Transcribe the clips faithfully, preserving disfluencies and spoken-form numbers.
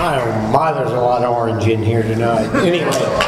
Oh my, there's a lot of orange in here tonight. Anyway.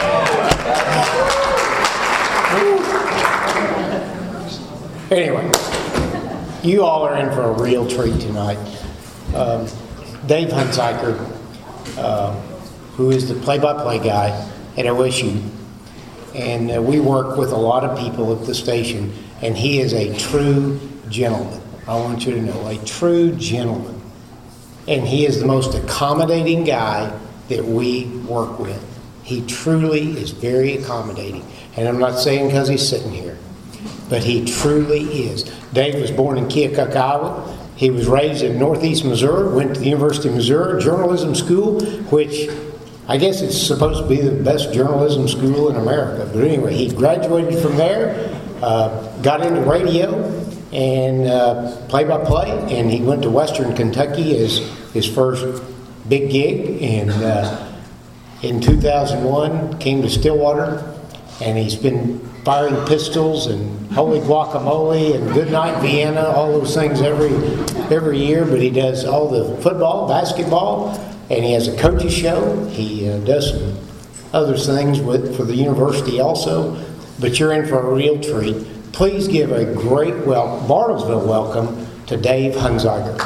Anyway, you all are in for a real treat tonight. Um, Dave Hunziker, uh, who is the play-by-play guy at O S U, and uh, we work with a lot of people at the station, and he is a true gentleman. I want you to know, a true gentleman. And he is the most accommodating guy that we work with. He truly is very accommodating. And I'm not saying because he's sitting here, but he truly is. Dave was born in Keokuk, Iowa. He was raised in Northeast Missouri, went to the University of Missouri Journalism School, which I guess it's supposed to be the best journalism school in America. But anyway, he graduated from there, uh, got into radio and uh, play-by-play, and he went to Western Kentucky as his first big gig. And uh, in two thousand one, came to Stillwater, and he's been firing pistols and Holy Guacamole and Goodnight Vienna, all those things every every year. But he does all the football, basketball, and he has a coach's show. He uh, does some other things with for the university also. But you're in for a real treat. Please give a great well Bartlesville welcome to Dave Hunziker.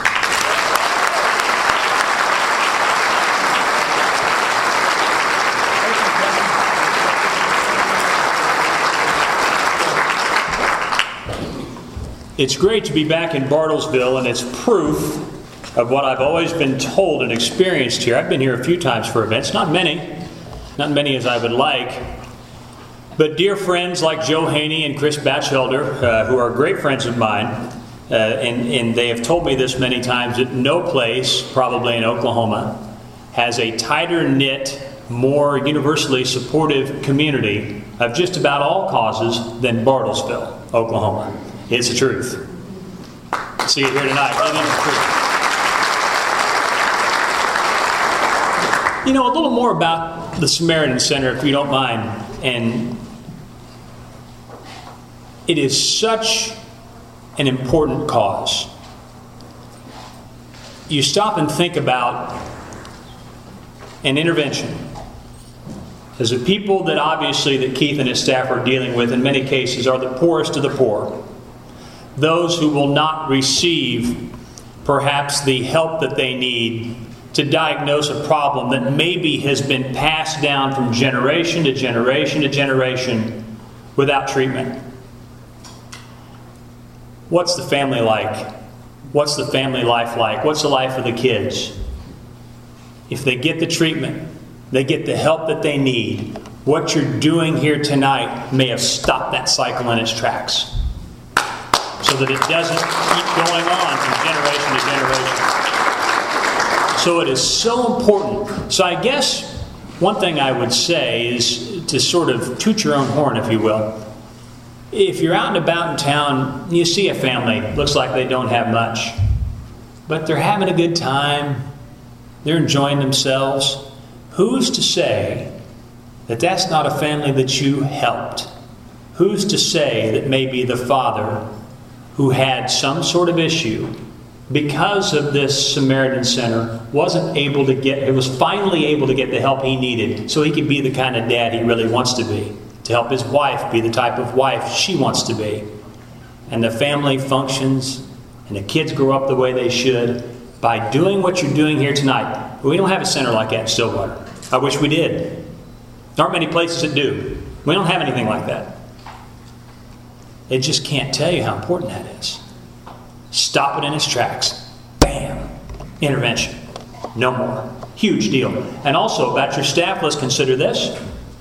It's great to be back in Bartlesville, and it's proof of what I've always been told and experienced here. I've been here a few times for events, not many, not many as I would like. But dear friends like Joe Haney and Chris Batchelder, uh, who are great friends of mine, uh, and, and they have told me this many times, that no place, probably in Oklahoma, has a tighter knit, more universally supportive community of just about all causes than Bartlesville, Oklahoma. It's the truth. See it here tonight. It is the truth. You know, a little more about the Samaritan Center, if you don't mind. And it is such an important cause. You stop and think about an intervention. As the people that obviously that Keith and his staff are dealing with in many cases are the poorest of the poor. Those who will not receive perhaps the help that they need to diagnose a problem that maybe has been passed down from generation to generation to generation without treatment. What's the family like? What's the family life like? What's the life of the kids? If they get the treatment, they get the help that they need, what you're doing here tonight may have stopped that cycle in its tracks, so that it doesn't keep going on from generation to generation. So it is so important. So I guess one thing I would say is to sort of toot your own horn, if you will. If you're out and about in town, you see a family, looks like they don't have much, but they're having a good time, they're enjoying themselves. Who's to say that that's not a family that you helped? Who's to say that maybe the father who had some sort of issue because of this Samaritan Center wasn't able to get, it was finally able to get the help he needed so he could be the kind of dad he really wants to be, to help his wife be the type of wife she wants to be. And the family functions and the kids grow up the way they should by doing what you're doing here tonight. We don't have a center like that in Stillwater. I wish we did. There aren't many places that do. We don't have anything like that. It just can't tell you how important that is. Stop it in its tracks. Bam. Intervention. No more. Huge deal. And also, about your staff, let's consider this.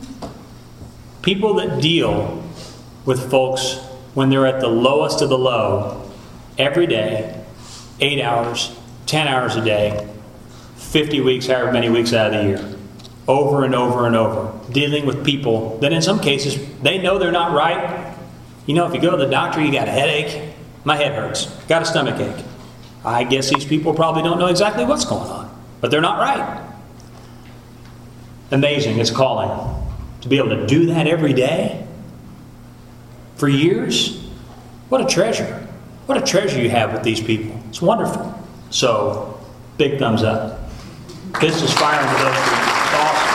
People that deal with folks when they're at the lowest of the low, every day, eight hours, ten hours a day, fifty weeks, however many weeks out of the year, over and over and over, dealing with people that in some cases, they know they're not right. You know, if you go to the doctor, you got a headache, my head hurts, got a stomach ache. I guess these people probably don't know exactly what's going on, but they're not right. Amazing, it's calling. To be able to do that every day, for years, what a treasure. What a treasure you have with these people. It's wonderful. So, big thumbs up. Pistols firing to those people. It's awesome.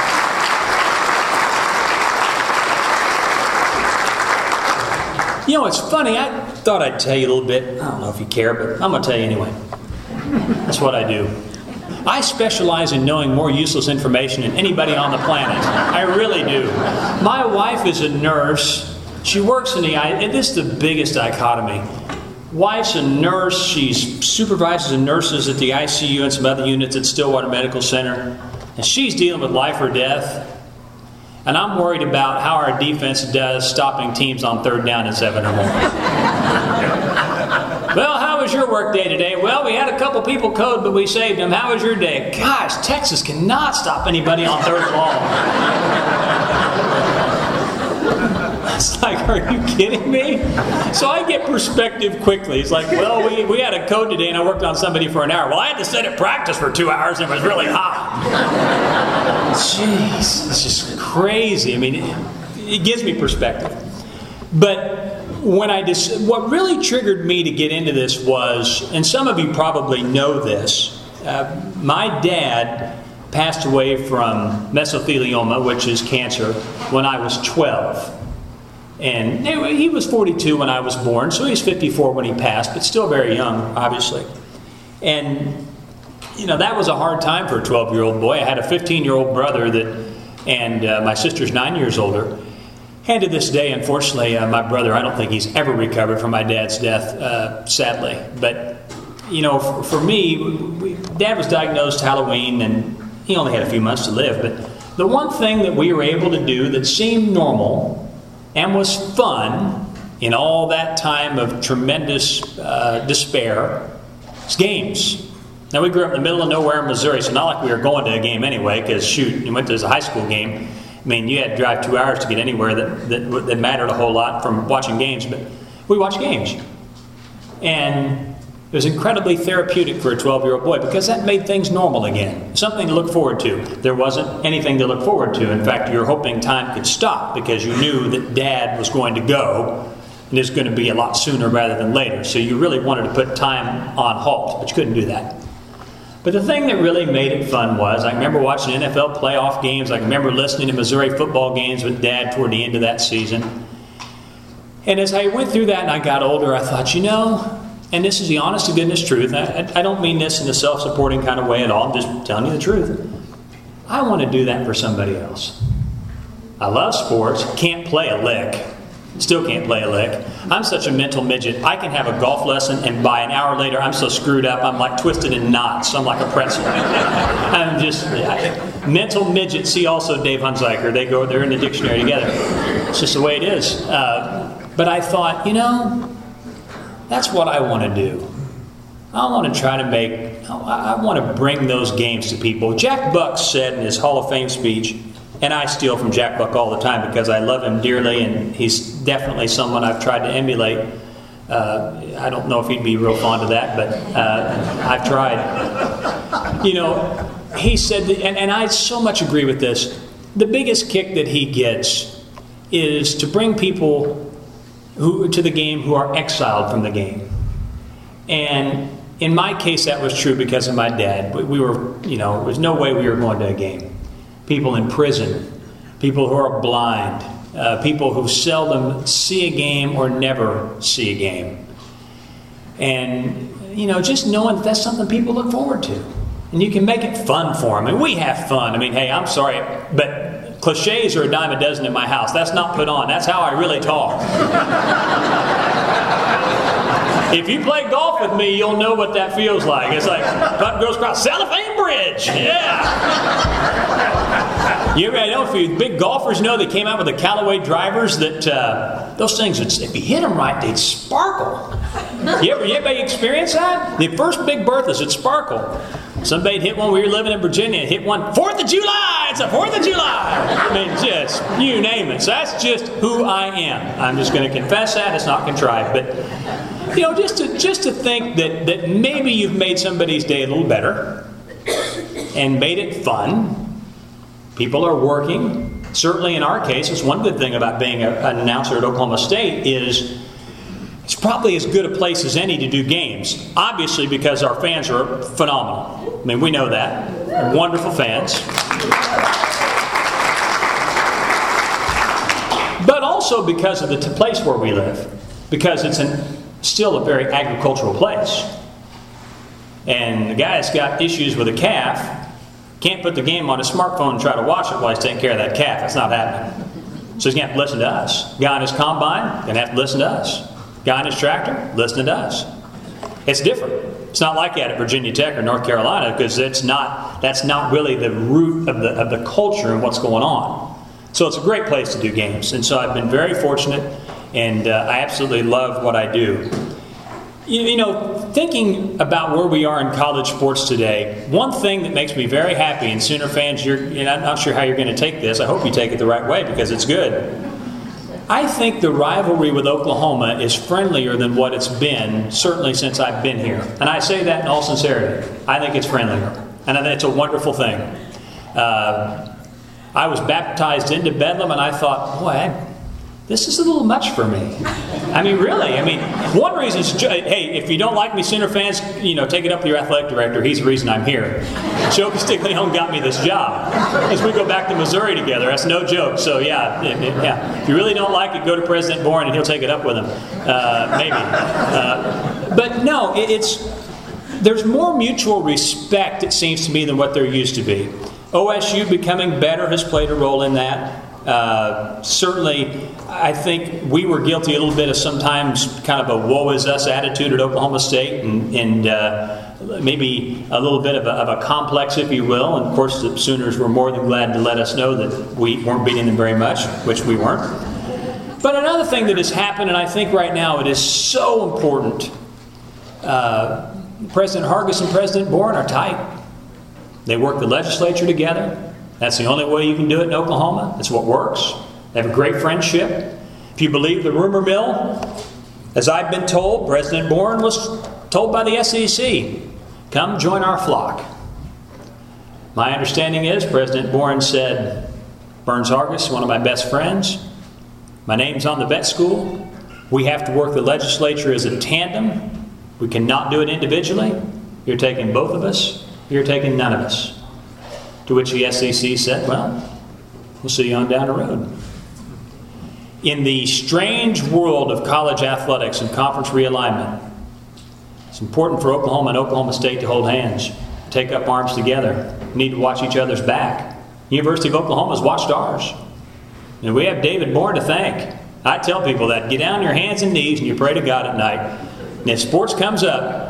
You know, it's funny. I thought I'd tell you a little bit. I don't know if you care, but I'm going to tell you anyway. That's what I do. I specialize in knowing more useless information than anybody on the planet. I really do. My wife is a nurse. She works in the I. And this is the biggest dichotomy. Wife's a nurse. She supervises the nurses at the I C U and some other units at Stillwater Medical Center. And she's dealing with life or death. And I'm worried about how our defense does stopping teams on third down and seven or more. Well, how was your work day today? Well, we had a couple people code, but we saved them. How was your day? Gosh, Texas cannot stop anybody on third and long. It's like, are you kidding me? So I get perspective quickly. It's like, well, we, we had a code today and I worked on somebody for an hour. Well, I had to sit at practice for two hours and it was really hot. Jeez, it's just crazy. I mean, it, it gives me perspective. But when I dis- what really triggered me to get into this was, and some of you probably know this, uh, my dad passed away from mesothelioma, which is cancer, when I was twelve. And he was forty-two when I was born, so he's fifty-four when he passed, but still very young, obviously. And, you know, that was a hard time for a twelve-year-old boy. I had a fifteen-year-old brother that, and uh, my sister's nine years older. And to this day, unfortunately, uh, my brother, I don't think he's ever recovered from my dad's death, uh, sadly. But, you know, for, for me, we, Dad was diagnosed Halloween, and he only had a few months to live. But the one thing that we were able to do that seemed normal and was fun in all that time of tremendous uh, despair is games. Now, we grew up in the middle of nowhere in Missouri, so not like we were going to a game anyway, because, shoot, you went to a high school game. I mean, you had to drive two hours to get anywhere that, that, that mattered a whole lot from watching games, but we watched games. And it was incredibly therapeutic for a twelve-year-old boy because that made things normal again. Something to look forward to. There wasn't anything to look forward to. In fact, you were hoping time could stop because you knew that Dad was going to go and it was going to be a lot sooner rather than later. So you really wanted to put time on halt, but you couldn't do that. But the thing that really made it fun was, I remember watching N F L playoff games. I remember listening to Missouri football games with Dad toward the end of that season. And as I went through that and I got older, I thought, you know, and this is the honest to goodness truth. I, I don't mean this in a self-supporting kind of way at all. I'm just telling you the truth. I want to do that for somebody else. I love sports. Can't play a lick. Still can't play a lick. I'm such a mental midget. I can have a golf lesson and by an hour later I'm so screwed up I'm like twisted in knots. I'm like a pretzel. I'm just I, mental midget. See also Dave Hunziker. They go they're in the dictionary together. It's just the way it is. Uh, but I thought, you know, that's what I want to do. I want to try to make. I want to bring those games to people. Jack Buck said in his Hall of Fame speech. And I steal from Jack Buck all the time because I love him dearly, and he's definitely someone I've tried to emulate. Uh, I don't know if he'd be real fond of that, but uh, I've tried. You know, he said, that, and, and I so much agree with this, the biggest kick that he gets is to bring people who to the game who are exiled from the game. And in my case, that was true because of my dad. We, we were, you know, there was no way we were going to a game. People in prison, people who are blind, uh, people who seldom see a game or never see a game. And, you know, just knowing that that's something people look forward to. And you can make it fun for them. And we have fun. I mean, hey, I'm sorry, but cliches are a dime a dozen in my house. That's not put on. That's how I really talk. If you play golf with me, you'll know what that feels like. It's like, Button goes across Cellophane Bridge. Yeah. You ever, I know if you big golfers know they came out with the Callaway drivers that uh, those things, would, if you hit them right, they'd sparkle. You ever, you ever experience that? The first Big Berthas would sparkle. Somebody hit one. We were living in Virginia. Hit one. Fourth of July. It's a Fourth of July. I mean, just you name it. So that's just who I am. I'm just going to confess that. It's not contrived, but you know, just to just to think that that maybe you've made somebody's day a little better and made it fun. People are working. Certainly, in our case, it's one good thing about being a, an announcer at Oklahoma State is. It's probably as good a place as any to do games. Obviously, because our fans are phenomenal. I mean, we know that. wonderful fans. But also because of the t- place where we live. Because it's an, still a very agricultural place. And the guy that's got issues with a calf can't put the game on his smartphone and try to watch it while he's taking care of that calf. That's not happening. So he's going to have to listen to us. Guy on his combine, going to have to listen to us. Guy on his tractor, listening to us. It's different. It's not like that at Virginia Tech or North Carolina, because it's not, that's not really the root of the, of the culture and what's going on. So it's a great place to do games. And so I've been very fortunate, and uh, I absolutely love what I do. You, you know, thinking about where we are in college sports today, one thing that makes me very happy, and Sooner fans, you're, and I'm not sure how you're going to take this. I hope you take it the right way, because it's good. I think the rivalry with Oklahoma is friendlier than what it's been, certainly since I've been here. And I say that in all sincerity. I think it's friendlier. And I think it's a wonderful thing. Uh, I was baptized into Bedlam, and I thought, boy, I, this is a little much for me. I mean, really. I mean, one reason is, hey, if you don't like me, Sooner fans, you know, take it up with your athletic director. He's the reason I'm here. Joe Castiglione got me this job. As we go back to Missouri together, that's no joke. So, yeah, it, it, yeah. If you really don't like it, go to President Bourne and he'll take it up with him. Uh, maybe. Uh, but no, it, it's there's more mutual respect, it seems to me, than what there used to be. O S U becoming better has played a role in that. Uh, certainly, I think we were guilty a little bit of sometimes kind of a woe is us attitude at Oklahoma State, and, and uh, maybe a little bit of a, of a complex, if you will. And of course, the Sooners were more than glad to let us know that we weren't beating them very much, which we weren't. But another thing that has happened, and I think right now it is so important, uh, President Hargis and President Bourne are tight. They work the legislature together. That's the only way you can do it in Oklahoma. It's what works. They have a great friendship. If you believe the rumor mill, as I've been told, President Bourne was told by the S E C, come join our flock. My understanding is President Bourne said, Burns Hargis, one of my best friends, my name's on the vet school. We have to work the legislature as a tandem. We cannot do it individually. You're taking both of us. You're taking none of us. To which the S E C said, well, we'll see you on down the road. In the strange world of college athletics and conference realignment, it's important for Oklahoma and Oklahoma State to hold hands, take up arms together. We need to watch each other's back. University of Oklahoma's watched ours. And we have David Bourne to thank. I tell people that. Get down on your hands and knees and you pray to God at night. And if sports comes up,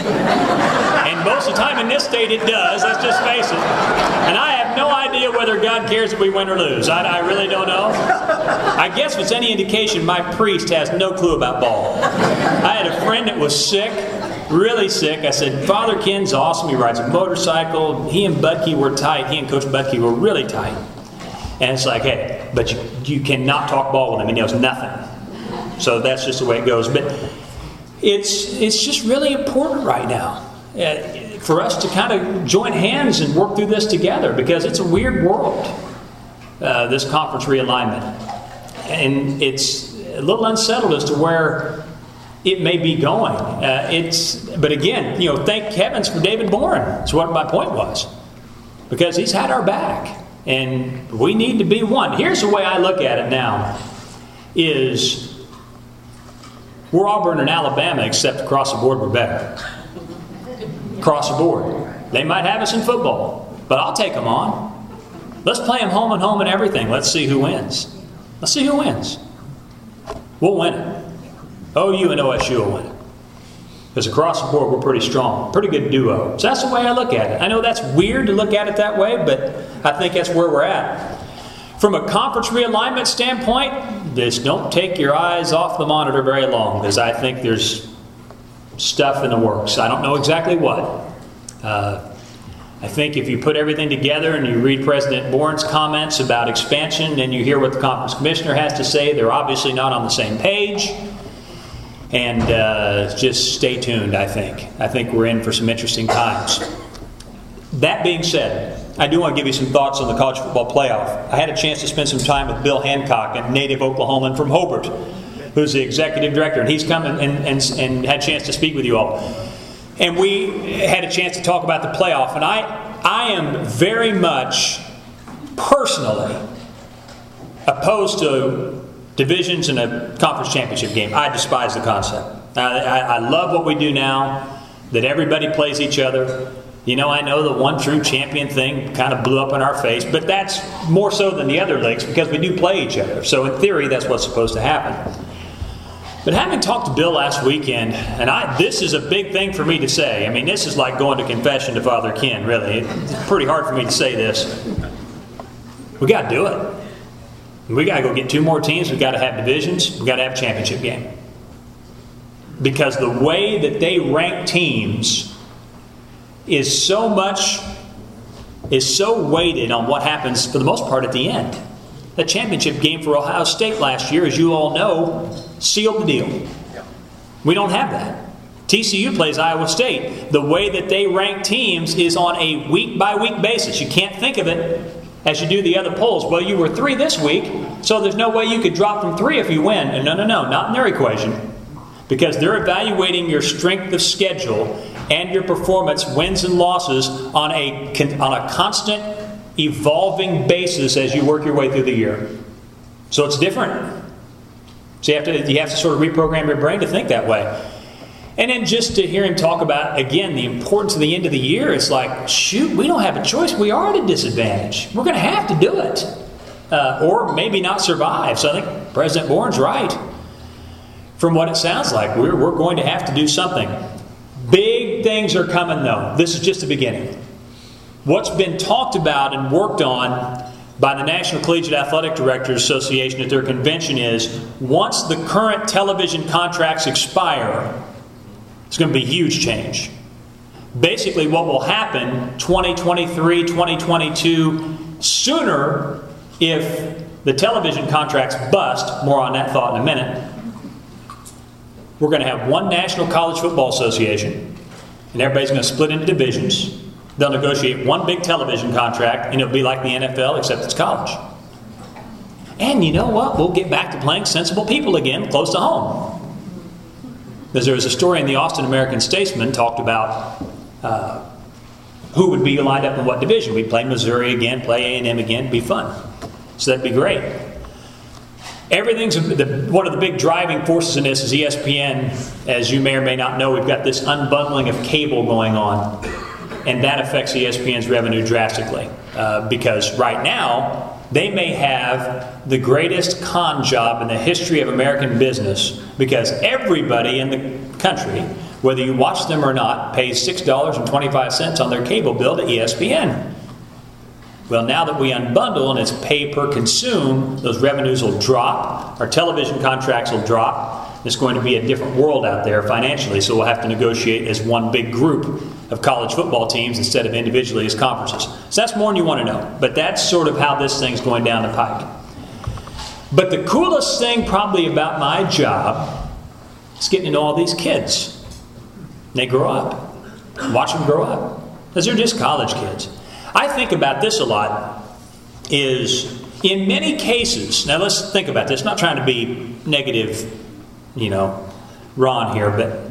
and most of the time in this state it does, let's just face it. And I have no idea whether God cares if we win or lose. I, I really don't know. I guess if it's any indication, my priest has no clue about ball. I had a friend that was sick, really sick. I said, Father Ken's awesome. He rides a motorcycle. He and Budke were tight. He and Coach Budke were really tight. And it's like, hey, but you, you cannot talk ball with him. He knows nothing. So that's just the way it goes. But it's it's just really important right now uh, for us to kind of join hands and work through this together, because it's a weird world, uh, this conference realignment. And it's a little unsettled as to where it may be going. Uh, it's But again, you know, thank heavens for David Bourne. That's what my point was. Because he's had our back. And we need to be one. Here's the way I look at it now, is we're Auburn and Alabama, except across the board we're better. Across the board. They might have us in football, but I'll take them on. Let's play them home and home and everything. Let's see who wins. Let's see who wins. We'll win it. O U and O S U will win it. Because across the board we're pretty strong. Pretty good duo. So that's the way I look at it. I know that's weird to look at it that way, but I think that's where we're at. From a conference realignment standpoint, just don't take your eyes off the monitor very long, because I think there's stuff in the works. I don't know exactly what. Uh, I think if you put everything together and you read President Bourne's comments about expansion and you hear what the conference commissioner has to say, they're obviously not on the same page. And uh, just stay tuned, I think. I think we're in for some interesting times. That being said, I do want to give you some thoughts on the college football playoff. I had a chance to spend some time with Bill Hancock, a native Oklahoman from Hobart, who's the executive director, and he's come and, and, and had a chance to speak with you all. And we had a chance to talk about the playoff, and I I am very much personally opposed to divisions in a conference championship game. I despise the concept. I, I, I love what we do now, that everybody plays each other. You know, I know the one true champion thing kind of blew up in our face, but that's more so than the other leagues because we do play each other. So in theory, that's what's supposed to happen. But having talked to Bill last weekend, and I, this is a big thing for me to say. I mean, this is like going to confession to Father Ken, really. It's pretty hard for me to say this. We got to do it. We got to go get two more teams. We got to have divisions. We got to have a championship game. Because the way that they rank teams is so much, is so weighted on what happens for the most part at the end. The championship game for Ohio State last year, as you all know, sealed the deal. We don't have that. T C U plays Iowa State. The way that they rank teams is on a week-by-week basis. You can't think of it as you do the other polls. Well, you were three this week, so there's no way you could drop from three if you win. And no, no, no, not in their equation. Because they're evaluating your strength of schedule and your performance, wins and losses, on a, on a constant, evolving basis as you work your way through the year. So it's different. So you have to, you have to sort of reprogram your brain to think that way. And then just to hear him talk about, again, the importance of the end of the year, it's like, shoot, we don't have a choice. We are at a disadvantage. We're going to have to do it. Uh, or maybe not survive. So I think President Bourne's right. From what it sounds like, we're, we're going to have to do something. Big things are coming, though. This is just the beginning. What's been talked about and worked on by the National Collegiate Athletic Directors Association at their convention is, once the current television contracts expire, it's going to be a huge change. Basically, what will happen twenty twenty-three, twenty twenty-two, sooner if the television contracts bust, more on that thought in a minute, we're going to have one National College Football Association, and everybody's going to split into divisions. They'll negotiate one big television contract, and it'll be like the N F L, except it's college. And you know what? We'll get back to playing sensible people again, close to home. Because there was a story in the Austin American-Statesman talked about uh, who would be lined up in what division. We'd play Missouri again, play A and M again, it'd be fun. So that'd be great. Everything's the, one of the big driving forces in this is E S P N. As you may or may not know, we've got this unbundling of cable going on, and that affects E S P N's revenue drastically. Uh, because right now, they may have the greatest con job in the history of American business, because everybody in the country, whether you watch them or not, pays six dollars and twenty-five cents on their cable bill to E S P N. Well, now that we unbundle and it's pay per consume, those revenues will drop. Our television contracts will drop. It's going to be a different world out there financially, so we'll have to negotiate as one big group of college football teams instead of individually as conferences. So that's more than you want to know. But that's sort of how this thing's going down the pike. But the coolest thing probably about my job is getting to know all these kids. They grow up. Watch them grow up. Because they're just college kids. I think about this a lot, is in many cases, now let's think about this, not trying to be negative, you know, Ron here, but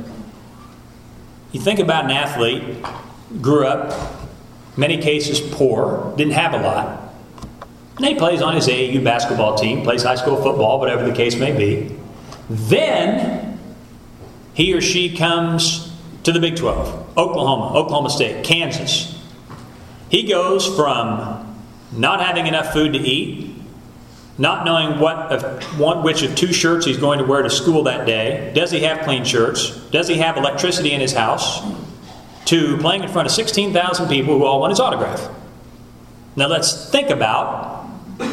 you think about an athlete, grew up, many cases poor, didn't have a lot, and he plays on his A A U basketball team, plays high school football, whatever the case may be. Then he or she comes to the Big twelve, Oklahoma, Oklahoma State, Kansas. He goes from not having enough food to eat, not knowing what of, one, which of two shirts he's going to wear to school that day, does he have clean shirts, does he have electricity in his house, to playing in front of sixteen thousand people who all want his autograph. Now let's think about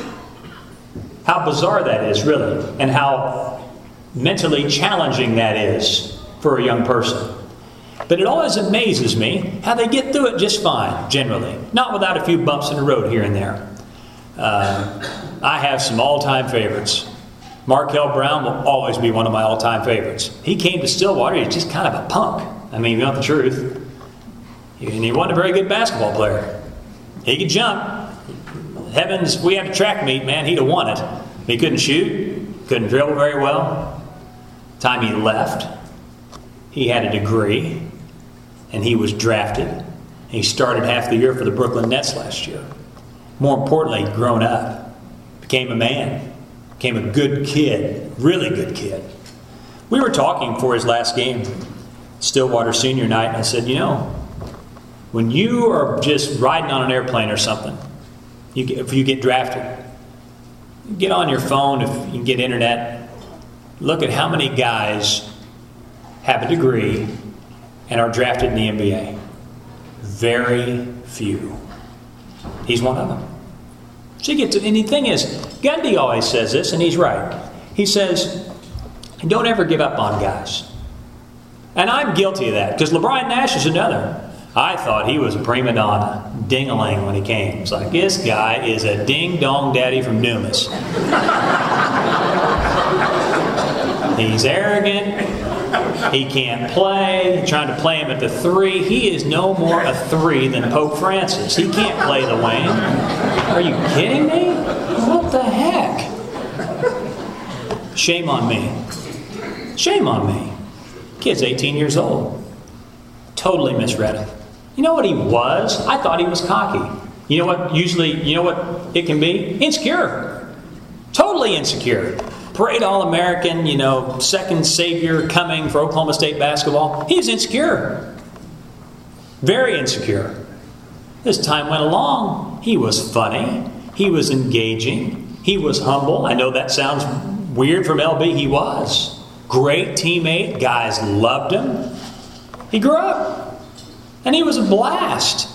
how bizarre that is, really, and how mentally challenging that is for a young person. But it always amazes me how they get through it just fine, generally. Not without a few bumps in the road here and there. Uh, I have some all-time favorites. Markel Brown will always be one of my all-time favorites. He came to Stillwater, he's just kind of a punk. I mean, you know the truth. And he wasn't a very good basketball player. He could jump. Heavens, we had a track meet, man, he'd have won it. He couldn't shoot, couldn't dribble very well. Time he left, he had a degree. And he was drafted. He started half the year for the Brooklyn Nets last year. More importantly, grown up, became a man, became a good kid, really good kid. We were talking for his last game, Stillwater senior night, and I said, you know, when you are just riding on an airplane or something, you get, if you get drafted, get on your phone, if you can get internet, look at how many guys have a degree and are drafted in the N B A. Very few. He's one of them. So you get to, and the thing is, Gundy always says this, and he's right. He says, don't ever give up on guys. And I'm guilty of that, because LeBron Nash is another. I thought he was a prima donna, ding-a-ling when he came. It's like, this guy is a ding-dong daddy from Dumas. He's arrogant. He can't play. Trying to play him at the three. He is no more a three than Pope Francis. He can't play the wing. Are you kidding me? What the heck? Shame on me. Shame on me. Kid's eighteen years old. Totally misread it. You know what he was? I thought he was cocky. You know what usually, you know what it can be? Insecure. Totally insecure. Parade All-American, you know, second savior coming for Oklahoma State basketball. He's insecure. Very insecure. As time went along, he was funny. He was engaging. He was humble. I know that sounds weird from L B. He was. Great teammate. Guys loved him. He grew up. And he was a blast.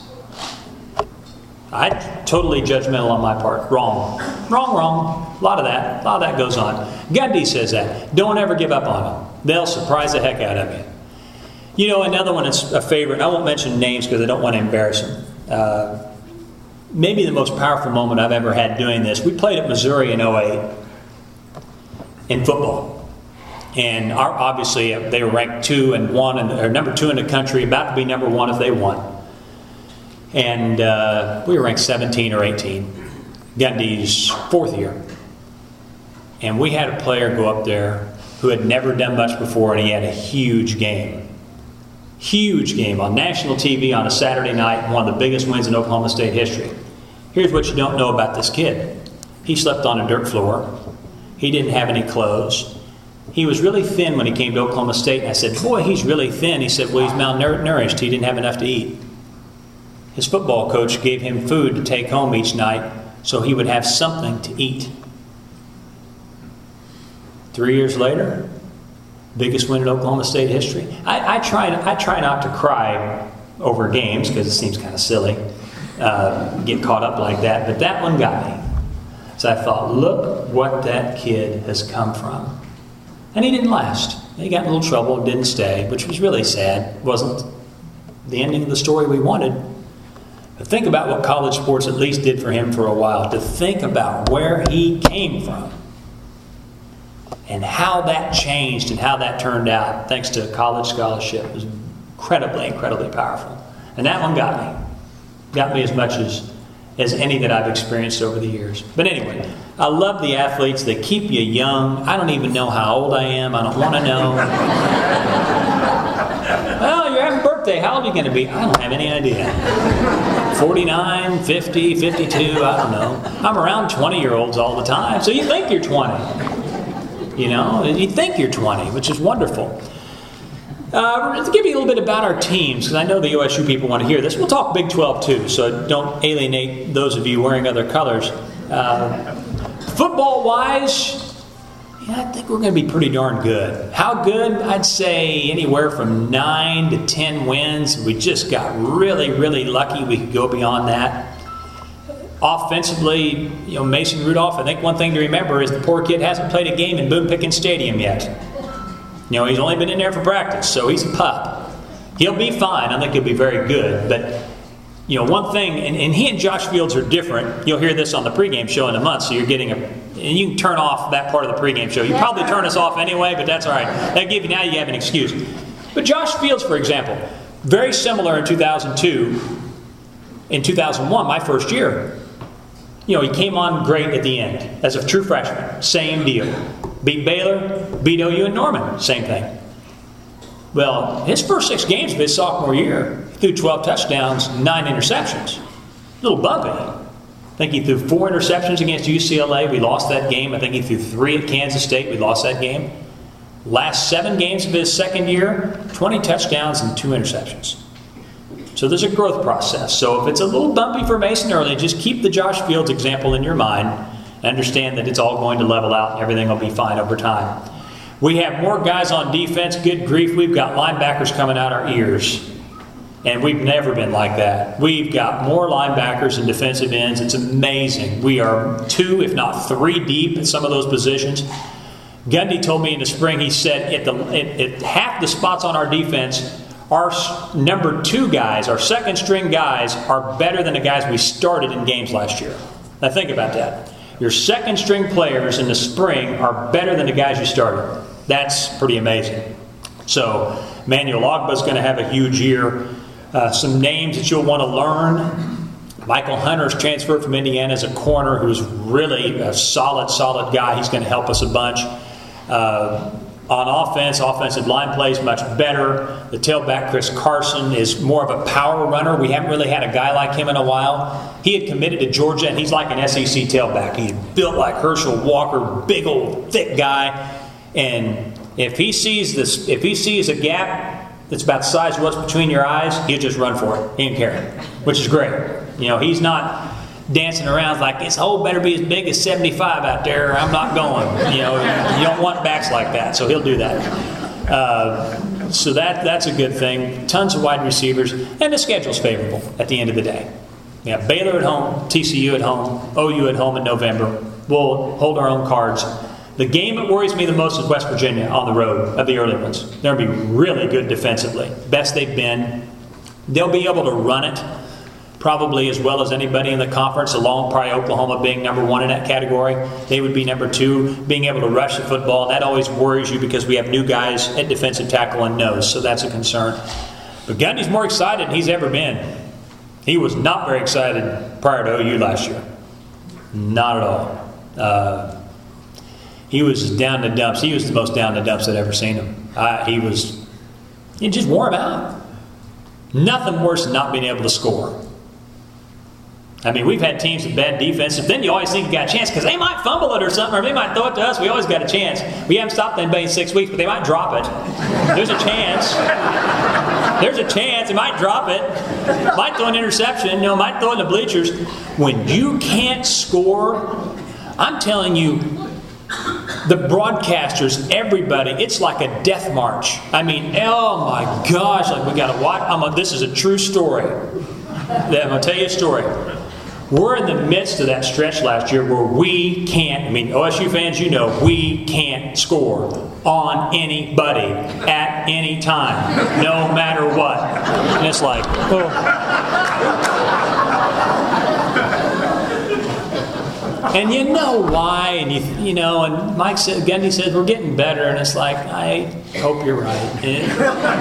I totally judgmental on my part. Wrong. Wrong, wrong. A lot of that. A lot of that goes on. Gundy says that. Don't ever give up on them. They'll surprise the heck out of you. You know, another one that's a favorite. I won't mention names because I don't want to embarrass them. Uh, maybe the most powerful moment I've ever had doing this. We played at Missouri in oh eight in football. And our, obviously they were ranked two and one, and, or number two in the country, about to be number one if they won. And uh, we were ranked seventeen or eighteen, Gundy's fourth year. And we had a player go up there who had never done much before, and he had a huge game. Huge game on national T V on a Saturday night, one of the biggest wins in Oklahoma State history. Here's what you don't know about this kid. He slept on a dirt floor. He didn't have any clothes. He was really thin when he came to Oklahoma State, and I said, boy, he's really thin. He said, well, he's malnourished. He didn't have enough to eat. His football coach gave him food to take home each night so he would have something to eat. Three years later, biggest win in Oklahoma State history. I, I, try, I try not to cry over games because it seems kind of silly, uh, get caught up like that, but that one got me. So I thought, look what that kid has come from. And he didn't last. He got in a little trouble, didn't stay, which was really sad. It wasn't the ending of the story we wanted. But think about what college sports at least did for him for a while. To think about where he came from and how that changed and how that turned out thanks to a college scholarship was incredibly, incredibly powerful. And that one got me. Got me as much as, as any that I've experienced over the years. But anyway, I love the athletes. They keep you young. I don't even know how old I am. I don't want to know. Well, you're having a birthday. How old are you going to be? I don't have any idea. forty-nine, fifty, fifty-two, I don't know. I'm around twenty-year-olds all the time. So you think you're twenty. You know, you think you're twenty, which is wonderful. Uh, to give you a little bit about our teams, because I know the O S U people want to hear this. We'll talk Big twelve too, so don't alienate those of you wearing other colors. Uh, football-wise, yeah, I think we're going to be pretty darn good. How good? I'd say anywhere from nine to ten wins. We just got really, really lucky. We could go beyond that. Offensively, you know, Mason Rudolph, I think one thing to remember is the poor kid hasn't played a game in Boone Pickens Stadium yet. You know, he's only been in there for practice, so he's a pup. He'll be fine. I think he'll be very good. But, you know, one thing, and, and he and Josh Fields are different. You'll hear this on the pregame show in a month, so you're getting a, and you can turn off that part of the pregame show. You probably turn us off anyway, but that's all right. That give you, now you have an excuse. But Josh Fields, for example, very similar in two thousand two, in two thousand one, my first year. You know, he came on great at the end as a true freshman. Same deal. Beat Baylor, beat O U and Norman. Same thing. Well, his first six games of his sophomore year, threw twelve touchdowns, nine interceptions. A little bumpy. I think he threw four interceptions against U C L A. We lost that game. I think he threw three at Kansas State. We lost that game. Last seven games of his second year, twenty touchdowns and two interceptions. So there's a growth process. So if it's a little bumpy for Mason early, just keep the Josh Fields example in your mind. Understand that it's all going to level out and everything will be fine over time. We have more guys on defense. Good grief, we've got linebackers coming out our ears. And we've never been like that. We've got more linebackers and defensive ends. It's amazing. We are two, if not three deep at some of those positions. Gundy told me in the spring, he said at, the, at, at half the spots on our defense, our number two guys, our second string guys, are better than the guys we started in games last year. Now think about that. Your second string players in the spring are better than the guys you started. That's pretty amazing. So Manuel Ogba's going to have a huge year. Uh, some names that you'll want to learn. Michael Hunter's transferred from Indiana as a corner who's really a solid, solid guy. He's going to help us a bunch. Uh, on offense, offensive line plays much better. The tailback, Chris Carson, is more of a power runner. We haven't really had a guy like him in a while. He had committed to Georgia, and he's like an S E C tailback. He's built like Herschel Walker, big old thick guy. And if he sees this, if he sees a gap that's about the size of what's between your eyes, he'll just run for it. He didn't care, which is great. You know, he's not dancing around like, this hole better be as big as seventy-five out there or I'm not going. You know, you don't want backs like that, so he'll do that. Uh, so that that's a good thing. Tons of wide receivers, and the schedule's favorable at the end of the day. We have Baylor at home, T C U at home, O U at home in November. We'll hold our own cards. The game that worries me the most is West Virginia on the road of the early ones. They'll be really good defensively. Best they've been. They'll be able to run it probably as well as anybody in the conference, along probably Oklahoma being number one in that category. They would be number two. Being able to rush the football, that always worries you because we have new guys at defensive tackle and nose, so that's a concern. But Gundy's more excited than he's ever been. He was not very excited prior to O U last year. Not at all. Uh, He was down to dumps. He was the most down to dumps I'd ever seen him. Uh, he was, he just wore him out. Nothing worse than not being able to score. I mean, we've had teams with bad defenses. Then you always think you got a chance because they might fumble it or something, or they might throw it to us. We always got a chance. We haven't stopped anybody in six weeks, but they might drop it. There's a chance. There's a chance. They might drop it. Might throw an interception. You know, might throw it in the bleachers. When you can't score, I'm telling you, the broadcasters, everybody, it's like a death march. I mean, oh my gosh, like we got to watch. I'm a, this is a true story. I'm going to tell you a story. We're in the midst of that stretch last year where we can't, I mean, O S U fans, you know, we can't score on anybody at any time, no matter what. And it's like, oh. And you know why, and you you know, and Mike said, Gundy says we're getting better, and it's like, I hope you're right. And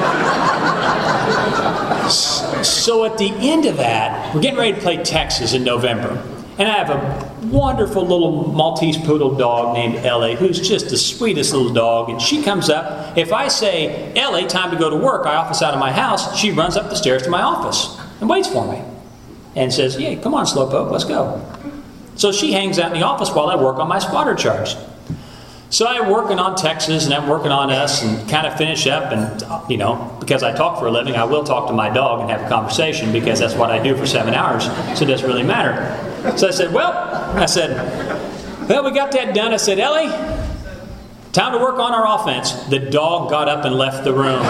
so at the end of that, we're getting ready to play Texas in November, and I have a wonderful little Maltese poodle dog named Ellie, who's just the sweetest little dog, and she comes up. If I say, Ellie, time to go to work, I office out of my house, she runs up the stairs to my office and waits for me, and says, yeah, come on, Slowpoke, let's go. So she hangs out in the office while I work on my spotter charts. So I'm working on Texas and I'm working on us and kind of finish up, and, you know, because I talk for a living, I will talk to my dog and have a conversation because that's what I do for seven hours, so it doesn't really matter. So I said, well, I said, well, we got that done. I said, Ellie, time to work on our offense. The dog got up and left the room.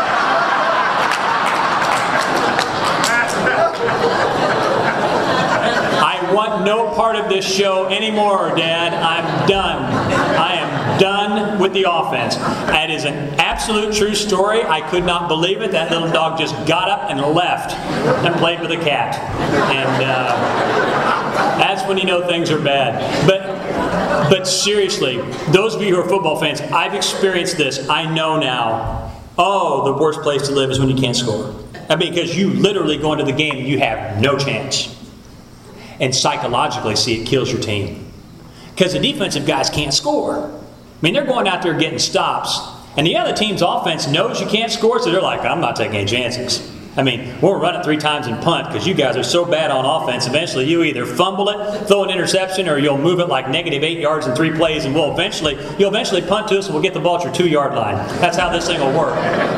I want no part of this show anymore, Dad. I'm done. I am done with the offense. That is an absolute true story. I could not believe it. That little dog just got up and left and played with a cat. And uh, that's when you know things are bad. But, but seriously, those of you who are football fans, I've experienced this. I know now. Oh, the worst place to live is when you can't score. I mean, because you literally go into the game and you have no chance. And psychologically, see, it kills your team. Because the defensive guys can't score. I mean, they're going out there getting stops. And the other team's offense knows you can't score, so they're like, I'm not taking any chances. I mean, we'll run it three times and punt because you guys are so bad on offense. Eventually, you either fumble it, throw an interception, or you'll move it like negative eight yards in three plays, and we'll eventually you'll eventually punt to us, and we'll get the ball at your two-yard line. That's how this thing will work.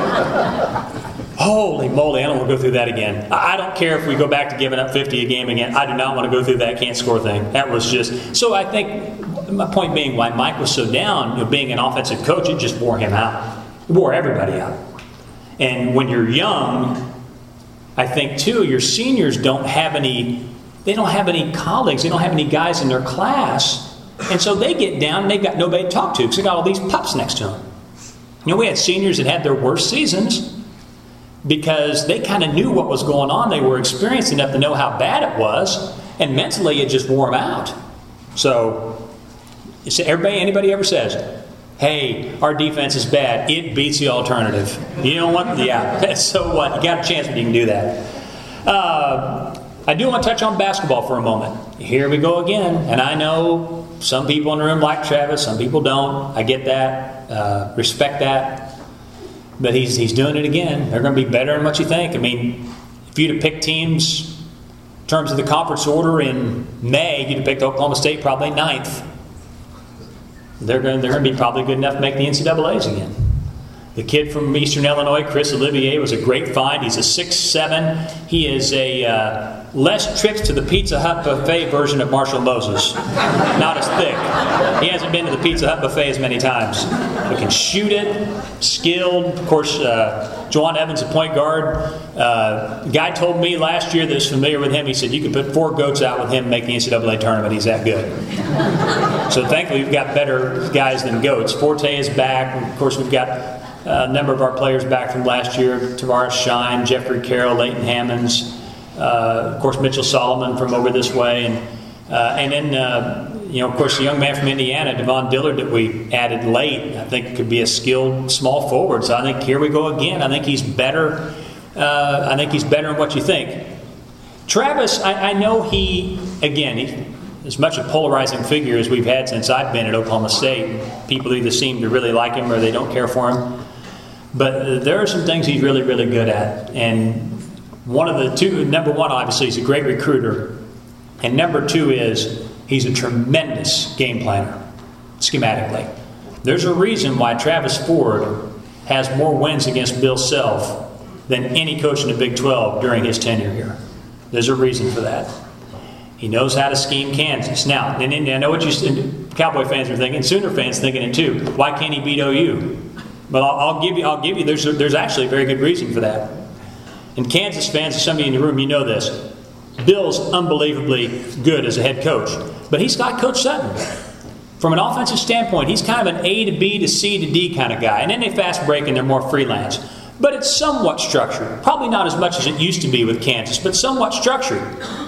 Holy moly! I don't want to go through that again. I don't care if we go back to giving up fifty a game again. I do not want to go through that can't score thing. That was just so. I think my point being why Mike was so down. You know, being an offensive coach, it just wore him out. It wore everybody out. And when you're young, I think, too, your seniors don't have any, they don't have any colleagues. They don't have any guys in their class. And so they get down and they've got nobody to talk to because they got all these pups next to them. You know, we had seniors that had their worst seasons because they kind of knew what was going on. They were experienced enough to know how bad it was. And mentally, it just wore them out. So, everybody, anybody ever says, hey, our defense is bad, it beats the alternative. You know what? Yeah. So what? You got a chance when you can do that. Uh, I do want to touch on basketball for a moment. Here we go again. And I know some people in the room like Travis, some people don't. I get that. Uh, respect that. But he's he's doing it again. They're going to be better than what you think. I mean, if you'd have picked teams in terms of the conference order in May, you'd have picked Oklahoma State probably ninth. They're going, they're going to be probably good enough to make the N C double A's again. The kid from Eastern Illinois, Chris Olivier, was a great find. He's a six seven. He is a uh, less trips to the Pizza Hut buffet version of Marshall Moses. Not as thick. He hasn't been to the Pizza Hut buffet as many times. But can shoot it, skilled. Of course, uh, Juwan Evans, a point guard. Uh, guy told me last year that's familiar with him, he said you could put four goats out with him and make the N C double A tournament. He's that good. So thankfully we've got better guys than goats. Forte is back. Of course, we've got a number of our players back from last year. Tavares Shine, Jeffrey Carroll, Leighton Hammonds, uh, of course Mitchell Solomon from over this way, and uh, and then uh, you know of course the young man from Indiana, Devon Dillard, that we added late. I think could be a skilled small forward. So I think here we go again. I think he's better. Uh, I think he's better than what you think. Travis, I, I know he again. He, as much a polarizing figure as we've had since I've been at Oklahoma State. People either seem to really like him or they don't care for him. But there are some things he's really, really good at. And one of the two, number one, obviously, he's a great recruiter. And number two is he's a tremendous game planner, schematically. There's a reason why Travis Ford has more wins against Bill Self than any coach in the Big twelve during his tenure here. There's a reason for that. He knows how to scheme Kansas. Now, and, and I know what you Cowboy fans are thinking, Sooner fans thinking it too. Why can't he beat O U? But I'll, I'll give you, I'll give you. There's a, there's actually a very good reason for that. And Kansas fans, some of you in the room, you know this. Bill's unbelievably good as a head coach, but he's got Coach Sutton. From an offensive standpoint, he's kind of an A to B to C to D kind of guy. And then they fast break and they're more freelance. But it's somewhat structured. Probably not as much as it used to be with Kansas, but somewhat structured.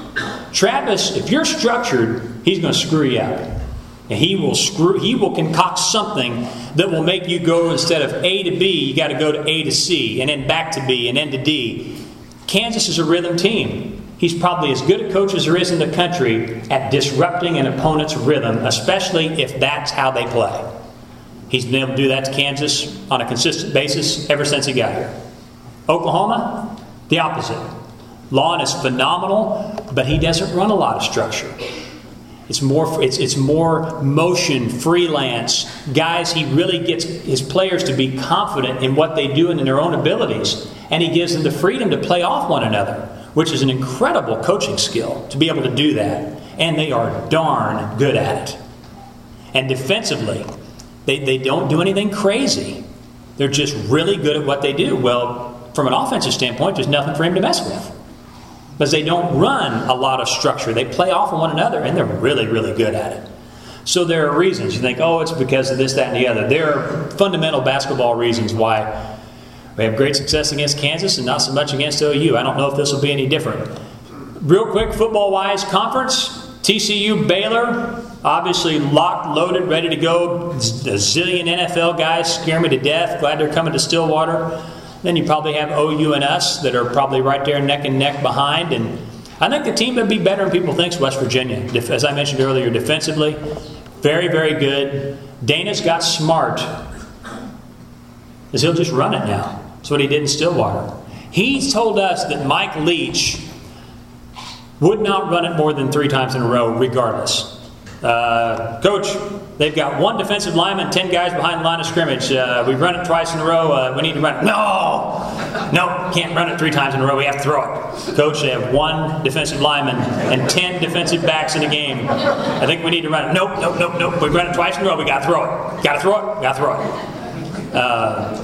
Travis, if you're structured, he's going to screw you up. And he will screw he will concoct something that will make you go, instead of A to B, you got to go to A to C, and then back to B, and then to D. Kansas is a rhythm team. He's probably as good a coach as there is in the country at disrupting an opponent's rhythm, especially if that's how they play. He's been able to do that to Kansas on a consistent basis ever since he got here. Oklahoma, the opposite. Lon is phenomenal, but he doesn't run a lot of structure. It's more it's it's more motion, freelance. Guys, he really gets his players to be confident in what they do and in their own abilities. And he gives them the freedom to play off one another, which is an incredible coaching skill to be able to do that. And they are darn good at it. And defensively, they, they don't do anything crazy. They're just really good at what they do. Well, from an offensive standpoint, there's nothing for him to mess with. Because they don't run a lot of structure. They play off of one another, and they're really, really good at it. So there are reasons. You think, oh, it's because of this, that, and the other. There are fundamental basketball reasons why we have great success against Kansas and not so much against O U. I don't know if this will be any different. Real quick, football-wise, conference, T C U, Baylor, obviously locked, loaded, ready to go. A zillion N F L guys scare me to death. Glad they're coming to Stillwater. Then you probably have O U and us that are probably right there neck and neck behind. And I think the team would be better than people think is West Virginia. As I mentioned earlier, defensively, very, very good. Dana's got smart. Because he'll just run it now. That's what he did in Stillwater. He told us that Mike Leach would not run it more than three times in a row regardless. Uh, Coach, they've got one defensive lineman, ten guys behind the line of scrimmage. Uh, we've run it twice in a row. Uh, we need to run it. No! No, can't run it three times in a row. We have to throw it. Coach, they have one defensive lineman and ten defensive backs in the game. I think we need to run it. Nope, nope, nope, nope. We've run it twice in a row. We got to throw it. Got to throw it. Got to throw it. Uh,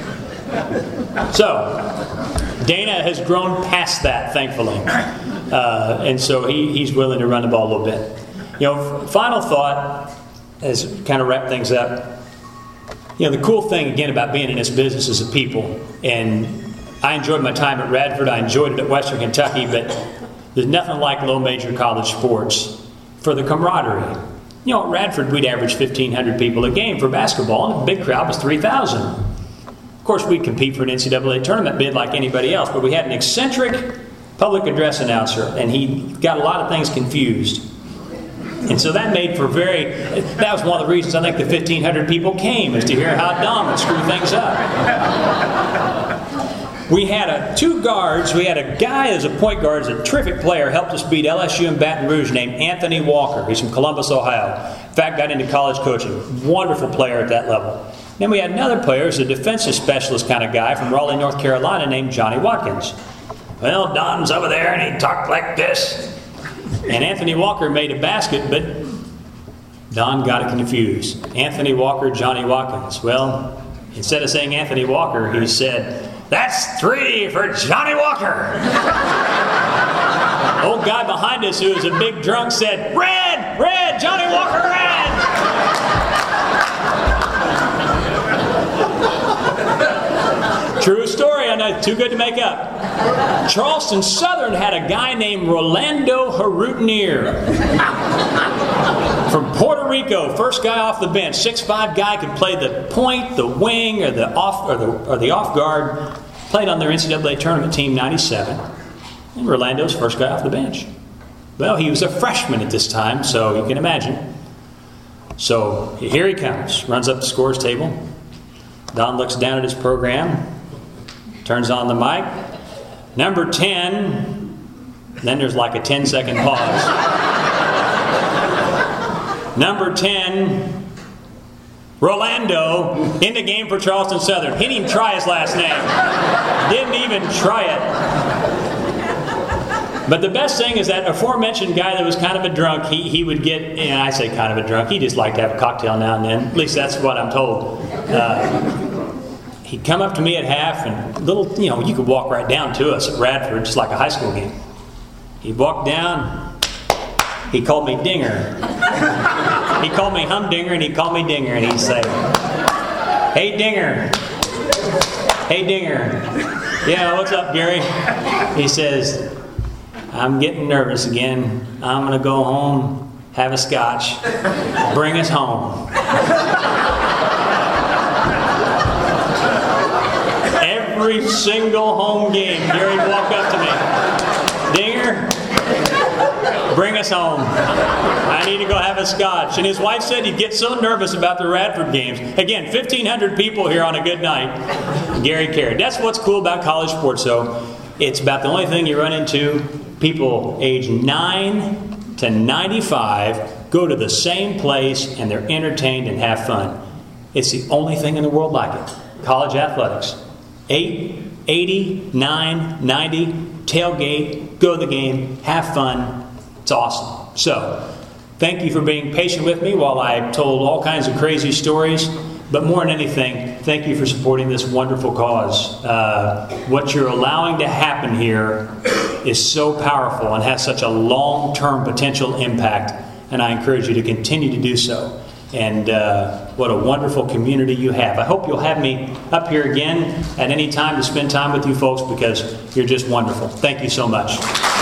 so, Dana has grown past that, thankfully. Uh, and so he, he's willing to run the ball a little bit. You know, final thought, as kind of wrap things up. You know, the cool thing, again, about being in this business is the people. And I enjoyed my time at Radford. I enjoyed it at Western Kentucky. But there's nothing like low major college sports for the camaraderie. You know, at Radford, we'd average fifteen hundred people a game for basketball, and the big crowd was three thousand. Of course, we'd compete for an N C double A tournament bid like anybody else, but we had an eccentric public address announcer, and he got a lot of things confused. And so that made for very, that was one of the reasons I think the fifteen hundred people came, is to hear how Don would screw things up. We had a, two guards. We had a guy as a point guard, as a terrific player, helped us beat L S U and Baton Rouge, named Anthony Walker. He's from Columbus, Ohio. In fact, got into college coaching. Wonderful player at that level. Then we had another player, who's a defensive specialist kind of guy from Raleigh, North Carolina, named Johnny Watkins. Well, Don's over there, and he talked like this. And Anthony Walker made a basket, but Don got it confused. Anthony Walker, Johnny Watkins. Well, instead of saying Anthony Walker, he said, "That's three for Johnny Walker." Old guy behind us, who was a big drunk, said, "Red! Red! Johnny Walker, red!" True story, I know, too good to make up. Charleston Southern had a guy named Rolando Harutinier from Puerto Rico, first guy off the bench, six five guy, could play the point, the wing, or the off or the, or the off guard. Played on their N C double A tournament team ninety-seven, and Rolando's first guy off the bench. Well, he was a freshman at this time, so you can imagine. So here he comes, runs up the scores table. Don looks down at his program, turns on the mic. Number ten, then there's like a ten second pause. Number ten, Rolando, in the game for Charleston Southern. He didn't even try his last name. Didn't even try it. But the best thing is that aforementioned guy that was kind of a drunk, he, he would get, and I say kind of a drunk, he just liked to have a cocktail now and then. At least that's what I'm told. Uh, He'd come up to me at half, and little, you know, you could walk right down to us at Radford, just like a high school game. He'd walk down, he called me Dinger. He called me Humdinger, and he'd call me Dinger, and he'd say, "Hey, Dinger. Hey, Dinger. Yeah, what's up, Gary?" He says, "I'm getting nervous again. I'm going to go home, have a scotch, bring us home." Every single home game, Gary would walk up to me. "Dinger, bring us home. I need to go have a scotch." And his wife said he'd get so nervous about the Radford games. Again, fifteen hundred people here on a good night. Gary cared. That's what's cool about college sports, though. It's about the only thing you run into. People age nine to ninety-five go to the same place, and they're entertained and have fun. It's the only thing in the world like it. College athletics. eight, eighty, nine, ninety, tailgate, go to the game, have fun. It's awesome. So, thank you for being patient with me while I told all kinds of crazy stories. But more than anything, thank you for supporting this wonderful cause. Uh, what you're allowing to happen here is so powerful and has such a long-term potential impact. And I encourage you to continue to do so. And uh, what a wonderful community you have. I hope you'll have me up here again at any time to spend time with you folks, because you're just wonderful. Thank you so much.